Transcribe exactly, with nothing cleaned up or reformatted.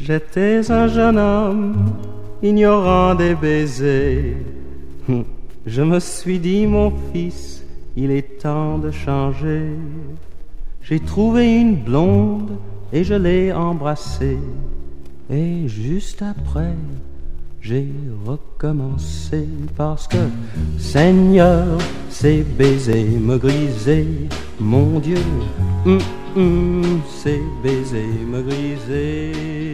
J'étais un jeune homme, ignorant des baisers. Je me suis dit, mon fils, il est temps de changer. J'ai trouvé une blonde et je l'ai embrassée. Et juste après, j'ai recommencé. Parce que, Seigneur, ces baisers me grisaient. Mon Dieu, hum, hum, ces baisers me grisaient.